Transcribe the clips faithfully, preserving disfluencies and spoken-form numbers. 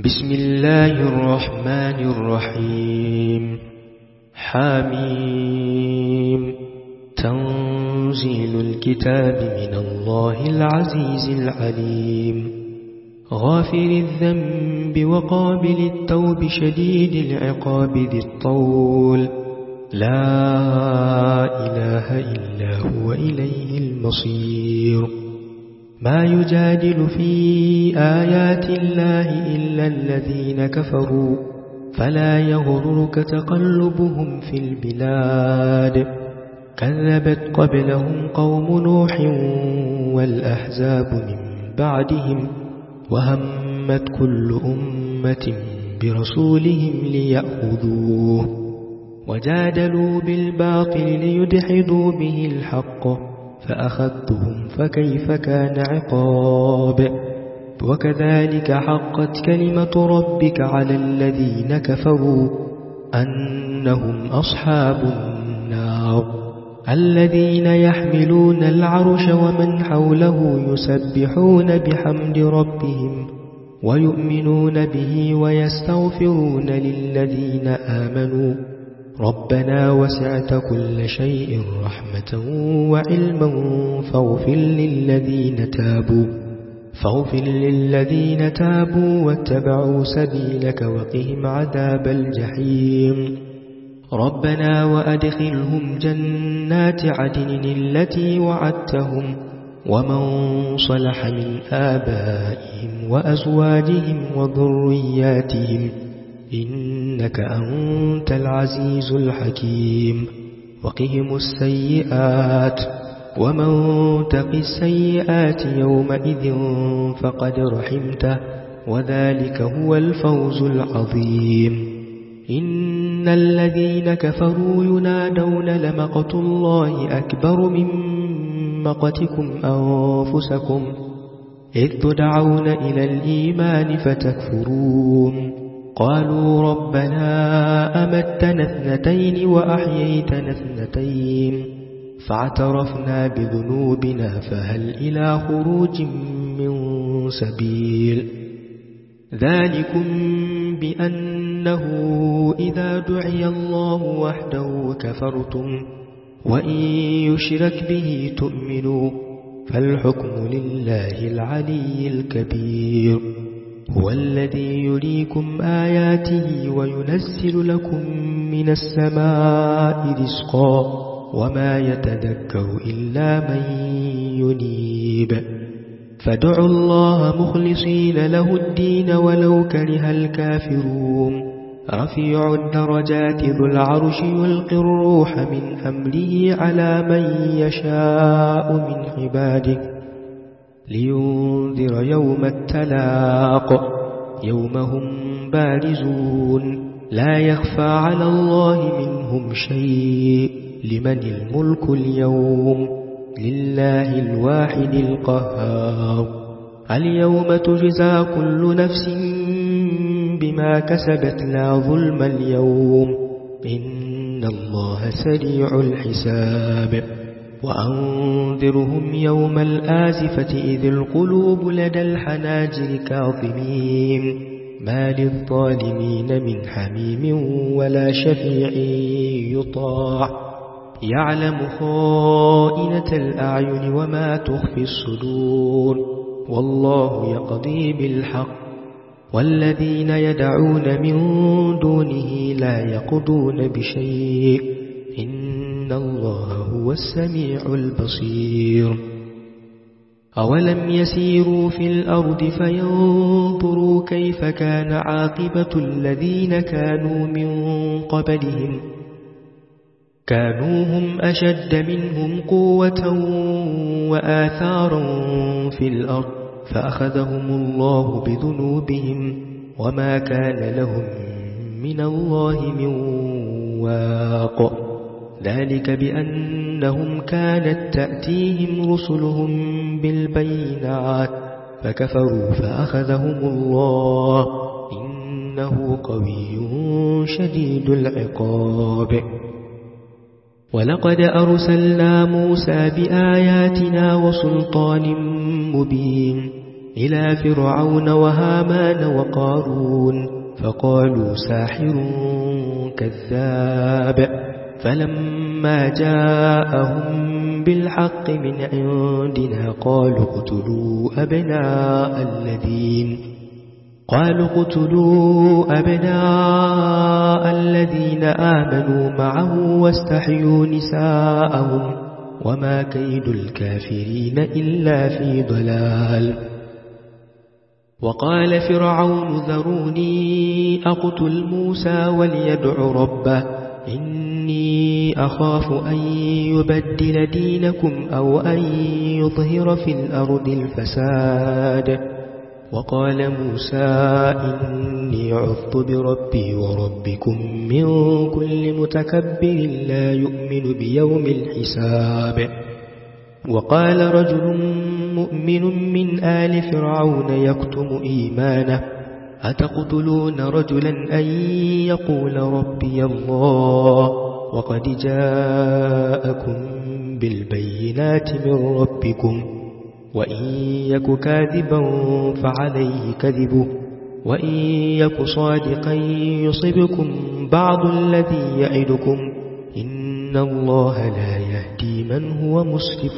بسم الله الرحمن الرحيم. حميم. تنزيل الكتاب من الله العزيز العليم. غافر الذنب وقابل التوب شديد العقاب ذي الطول. لا إله إلا هو إليه المصير. ما يجادل في آيات الله إلا الذين كفروا فلا يغررك تقلبهم في البلاد. كذبت قبلهم قوم نوح والأحزاب من بعدهم وهمت كل أمة برسولهم ليأخذوه وجادلوا بالباطل ليدحضوا به الحق فأخذتهم فكيف كان عقاب. وكذلك حقت كلمة ربك على الذين كفروا أنهم أصحاب النار. الذين يحملون العرش ومن حوله يسبحون بحمد ربهم ويؤمنون به ويستغفرون للذين آمنوا ربنا وسعت كل شيء رحمة وعلما فاغفر للذين تابوا فاغفر للذين تابوا واتبعوا سبيلك وقهم عذاب الجحيم. ربنا وأدخلهم جنات عدن التي وعدتهم ومن صلح من آبائهم وأزواجهم وذرياتهم إنك أنت العزيز الحكيم. وقهم السيئات ومن تق السيئات يومئذ فقد رحمته وذلك هو الفوز العظيم. إن الذين كفروا ينادون لمقت الله أكبر من مقتكم أنفسكم إذ تدعون إلى الإيمان فتكفرون. قالوا ربنا أمتنا اثنتين وأحييتنا اثنتين فاعترفنا بذنوبنا فهل إلى خروج من سبيل. ذلكم بأنه إذا دعي الله وحده كفرتم وإن يشرك به تؤمنوا فالحكم لله العلي الكبير. هو الذي يريكم آياته وينزل لكم من السماء رزقا وما يتذكر إلا من ينيب. فادعوا الله مخلصين له الدين ولو كره الكافرون. رفيع الدرجات ذو العرش يلقي الروح من أمره على من يشاء من عباده لينذر يوم التلاق يوم هم بارزون لا يخفى على الله منهم شيء. لمن الملك اليوم لله الواحد القهار. اليوم تجزى كل نفس بما كسبت لا ظلم اليوم إن الله سريع الحساب. وأنذرهم يوم الآزفة إذ القلوب لدى الحناجر كاظمين ما للظالمين من حميم ولا شفيع يطاع. يعلم خائنة الأعين وما تخفي الصدور والله يقضي بالحق. والذين يدعون من دونه لا يقضون بشيء إن الله هو السميع البصير. أولم يسيروا في الأرض فينظروا كيف كان عاقبة الذين كانوا من قبلهم كانوا هم أشد منهم قوة وآثارا في الأرض فأخذهم الله بذنوبهم وما كان لهم من الله من واق. ذلك بأنهم كانت تأتيهم رسلهم بالبينات فكفروا فأخذهم الله إنه قوي شديد العقاب. ولقد أرسلنا موسى بآياتنا وسلطان مبين إلى فرعون وهامان وقارون فقالوا ساحر كذاب فلما جاءهم بالحق من عندنا قالوا اقتلوا أبناء الذين قالوا اقتلوا أبناء الذين آمنوا معه واستحيوا نساءهم وما كيد الكافرين إلا في ضلال. وقال فرعون ذروني أقتل موسى وليدع ربه إني أخاف أن يبدل دينكم أو أن يظهر في الأرض الفساد. وقال موسى إني عذت بربي وربكم من كل متكبر لا يؤمن بيوم الحساب. وقال رجل مؤمن من آل فرعون يكتم إيمانه أتقتلون رجلا أن يقول ربي الله وقد جاءكم بالبينات من ربكم وإن يك كاذبا فعليه كذبه وإن يك صادقا يصبكم بعض الذي يعدكم إن الله لا يهدي من هو مسرف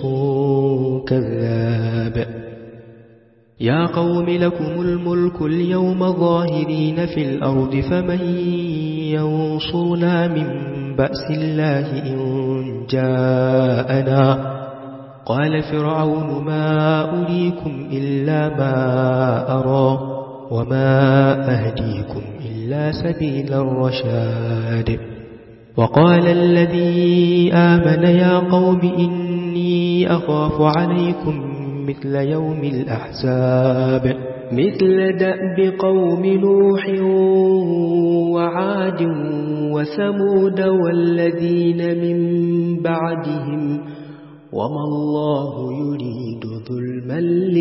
كذاب. يا قوم لكم الملك اليوم ظاهرين في الأرض فمن ينصرنا من بأس الله إن جاءنا. قال فرعون ما أريكم إلا ما أرى وما أهديكم إلا سبيل الرشاد. وقال الذي آمن يا قوم إني أخاف عليكم مثل يوم الأحزاب مثل دأب قوم نوح وعاد وثمود والذين من بعدهم وما الله يريد ظلما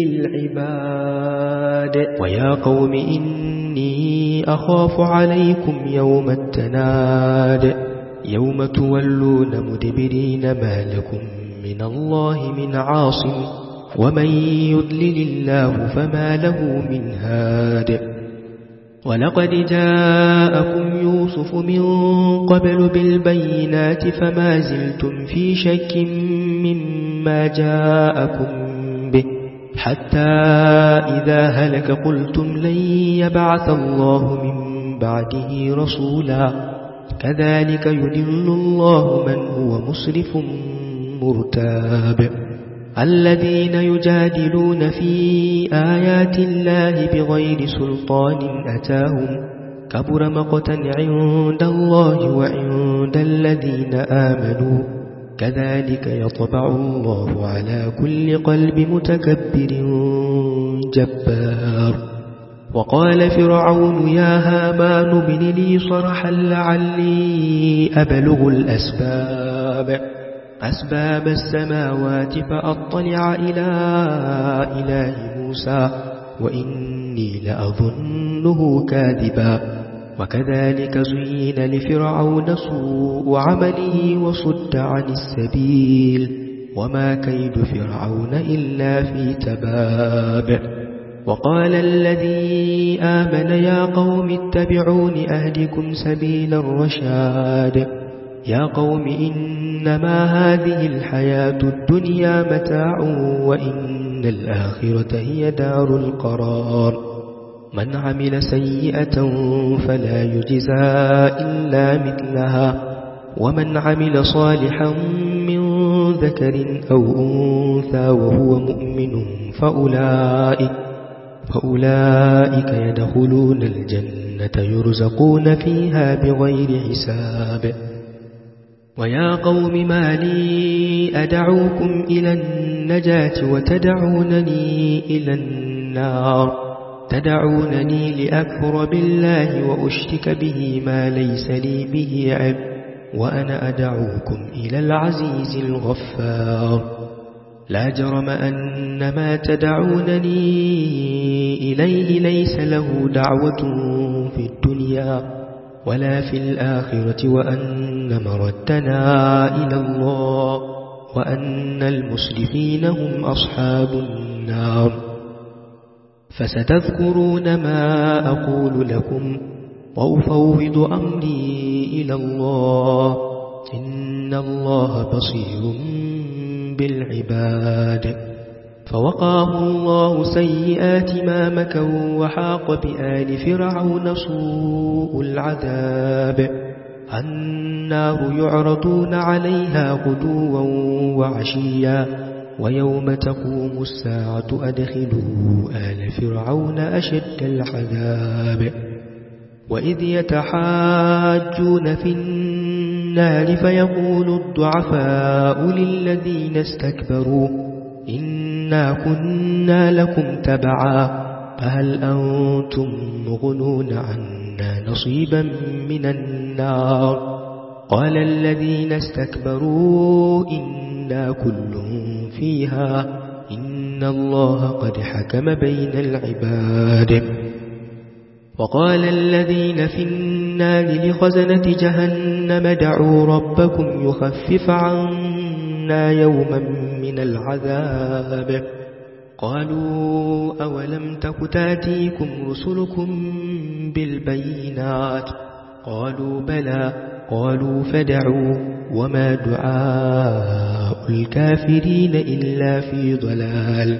للعباد. ويا قوم إني أخاف عليكم يوم التناد يوم تولون مدبرين ما لكم من الله من عاصم ومن يضلل الله فما له من هاد. ولقد جاءكم يوسف من قبل بالبينات فما زلتم في شك مما جاءكم به حتى إذا هلك قلتم لن يبعث الله من بعده رسولا كذلك يضل الله من هو مسرف مرتاب. الذين يجادلون في آيات الله بغير سلطان أتاهم كبر مقتا عند الله وعند الذين آمنوا كذلك يطبع الله على كل قلب متكبر جبار. وقال فرعون يا هامان ابن لي صرحا لعلي أبلغ الأسباب أسباب السماوات فأطلع إلى إله موسى وإني لأظنه كاذبا. وكذلك زين لفرعون سوء عمله وصد عن السبيل وما كيد فرعون إلا في تباب. وقال الذي آمن يا قوم اتبعون أهدكم سبيل الرشاد. يا قوم إنما هذه الحياة الدنيا متاع وإن الآخرة هي دار القرار. من عمل سيئة فلا يجزى إلا مثلها ومن عمل صالحا من ذكر أو أنثى وهو مؤمن فأولئك, فأولئك يدخلون الجنة يرزقون فيها بغير حساب. ويا قوم ما لي أدعوكم إلى النجاة وتدعونني إلى النار تدعونني لأكفر بالله وأشرك به ما ليس لي به علم وأنا أدعوكم إلى العزيز الغفار. لا جرم أن ما تدعونني إليه ليس له دعوة في الدنيا ولا في الآخرة وأن مردنا إلى الله وأن المسرفين هم أصحاب النار. فستذكرون ما أقول لكم وأفوض أمري إلى الله إن الله بصير بالعباد. فوقاه الله سيئات ما مكروا وحاق بآل فرعون سوء العذاب. النار يعرضون عليها غدوا وعشيا ويوم تقوم الساعة أدخلوا آل فرعون أشد العذاب. وإذ يتحاجون في النار فيقول الضعفاء للذين استكبروا إنا كنا لكم تبعا فهل أنتم مغنون عنا نصيبا من النار. قال الذين استكبروا إنا كل فيها إن الله قد حكم بين العباد. وقال الذين في النار لخزنة جهنم دعوا ربكم يخفف عنا يوما من العذاب. قالوا أولم تك تاتيكم رسلكم بالبينات قالوا بلى قالوا فدعوا وما دعاء الكافرين إلا في ضلال.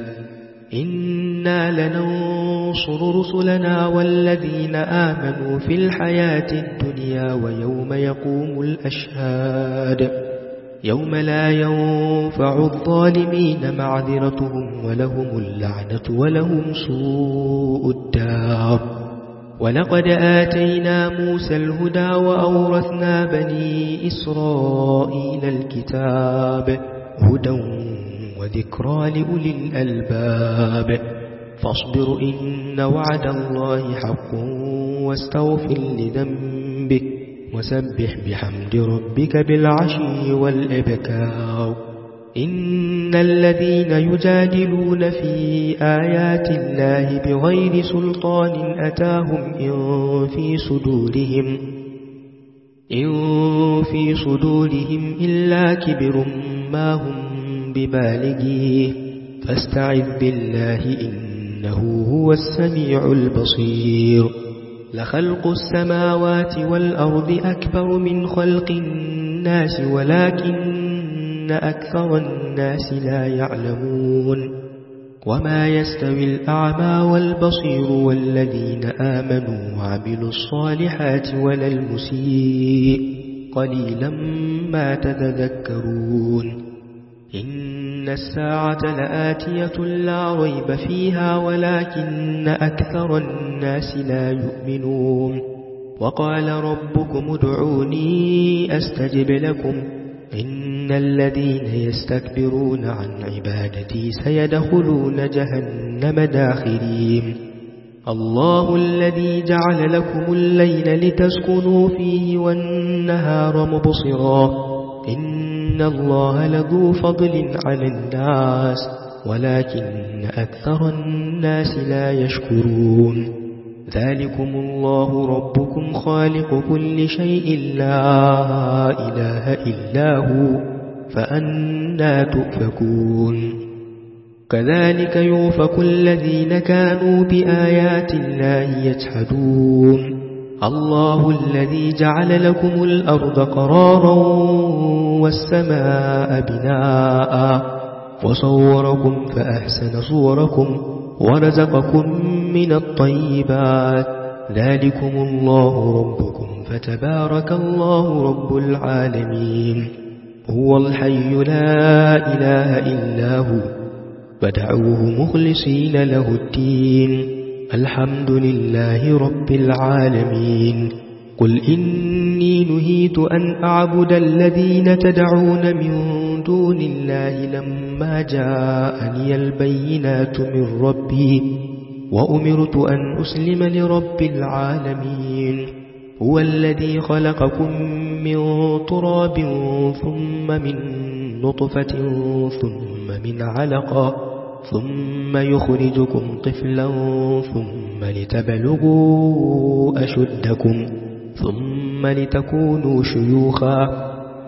إنا لننصر رسلنا والذين آمنوا في الحياة الدنيا ويوم يقوم الأشهاد يوم لا ينفع الظالمين معذرتهم ولهم اللعنة ولهم سوء الدار. ولقد آتينا موسى الهدى وأورثنا بني إسرائيل الكتاب هدى وذكرى لأولي الألباب. فاصبر إن وعد الله حق واستغفر لذنبك وسبح بحمد ربك بالعشي والإبكار. إن الذين يجادلون في آيات الله بغير سلطان أتاهم إن في صدورهم إن في صدورهم إلا كبر ما هم ببالغيه فاستعذ بالله إنه هو السميع البصير. لخلق السماوات والأرض أكبر من خلق الناس ولكن أكثر الناس لا يعلمون. وما يستوي الأعمى والبصير والذين آمنوا وعملوا الصالحات ولا المسيء قليلا ما تتذكرون. إن الساعة لآتية لا ريب فيها ولكن أكثر الناس لا يؤمنون. وقال ربكم ادعوني أستجب لكم إن الذين يستكبرون عن عبادتي سيدخلون جهنم داخرين. الله الذي جعل لكم الليل لتسكنوا فيه والنهار مبصرا إن الله لذو فضل على الناس ولكن أكثر الناس لا يشكرون. ذلكم الله ربكم خالق كل شيء لا إله إلا هو فأنى تؤفكون. كذلك يؤفك الذين كانوا بآيات الله يجحدون. الله الذي جعل لكم الأرض قرارا والسماء بناء وصوركم فأحسن صوركم ورزقكم من الطيبات. ذلكم الله ربكم فتبارك الله رب العالمين. هو الحي لا إله إلا هو فادعوه مخلصين له الدين الحمد لله رب العالمين. قل إني نهيت أن أعبد الذين تدعون من دون الله لما جاءني البينات من ربي وأمرت أن أسلم لرب العالمين. هو الذي خلقكم من تراب ثم من نطفة ثم من علقة ثم يخرجكم طفلا ثم لتبلغوا أشدكم ثم لتكونوا شيوخا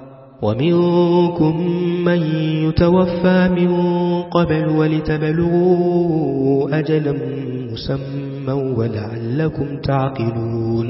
ومنكم من يتوفى من قبل ولتبلغوا أجلا مسمى ولعلكم تعقلون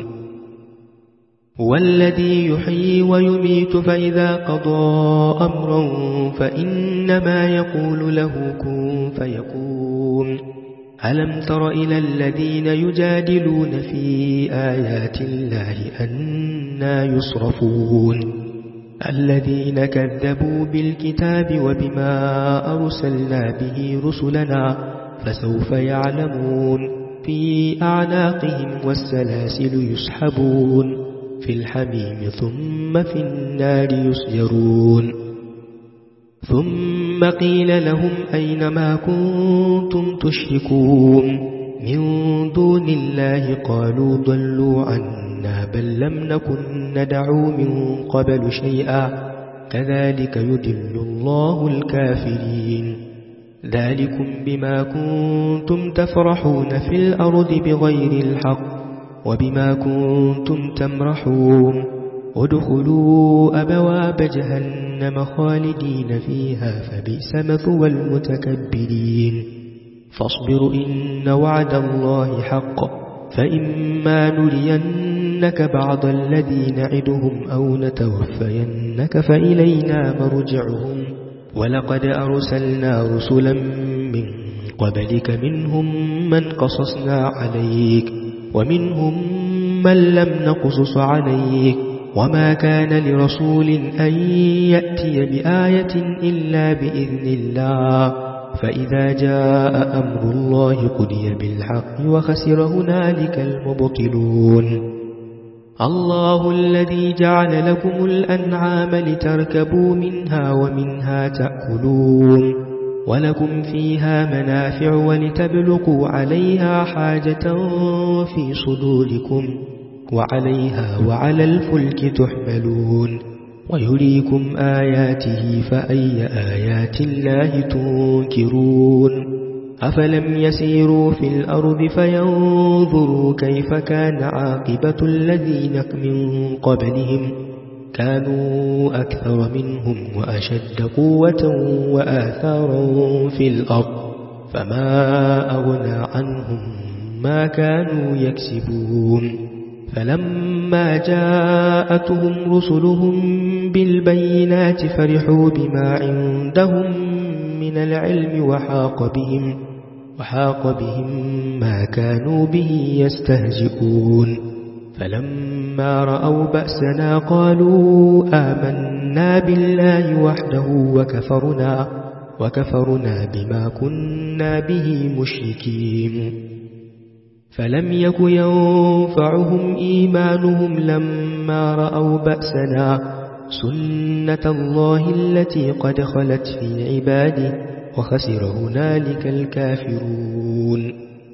والذي يحيي ويميت فإذا قضى أمرا فإنما يقول له كن فيكون ألم تر إلى الذين يجادلون في آيات الله أنى يصرفون الذين كذبوا بالكتاب وبما أرسلنا به رسلنا فسوف يعلمون في أعناقهم والسلاسل يسحبون في الحميم ثم في النار يسجرون ثم قيل لهم أين ما كنتم تشركون من دون الله قالوا ضلوا عنا بل لم نكن ندعو من قبل شيئا كذلك يضل الله الكافرين ذلكم بما كنتم تفرحون في الأرض بغير الحق وبما كنتم تمرحون ادخلوا أبواب جهنم خالدين فيها فبئس مثوى المتكبرين فاصبر إن وعد الله حق فإما نرينك بعض الذي نعدهم أو نتوفينك فإلينا مرجعهم ولقد أرسلنا رسلا من قبلك منهم من قصصنا عليك ومنهم من لم نقصص عليك وما كان لرسول أن يأتي بآية إلا بإذن الله فإذا جاء أمر الله قضي بالحق وخسر هنالك المبطلون الله الذي جعل لكم الأنعام لتركبوا منها ومنها تأكلون ولكم فيها منافع ولتبلغوا عليها حاجة في صدوركم وعليها وعلى الفلك تحملون ويريكم آياته فأي آيات الله تنكرون أفلم يسيروا في الأرض فينظروا كيف كان عاقبة الذين من قبلهم كانوا أكثر منهم وأشد قوة وآثارا في الأرض فما أغنى عنهم ما كانوا يكسبون فلما جاءتهم رسلهم بالبينات فرحوا بما عندهم من العلم وحاق بهم, وحاق بهم ما كانوا به يستهزئون فلما رأوا بأسنا قالوا آمنا بالله وحده وكفرنا, وكفرنا بما كنا به مشركين فلم يك ينفعهم إيمانهم لما رأوا بأسنا سنة الله التي قد خلت في عباده وخسر هنالك الكافرون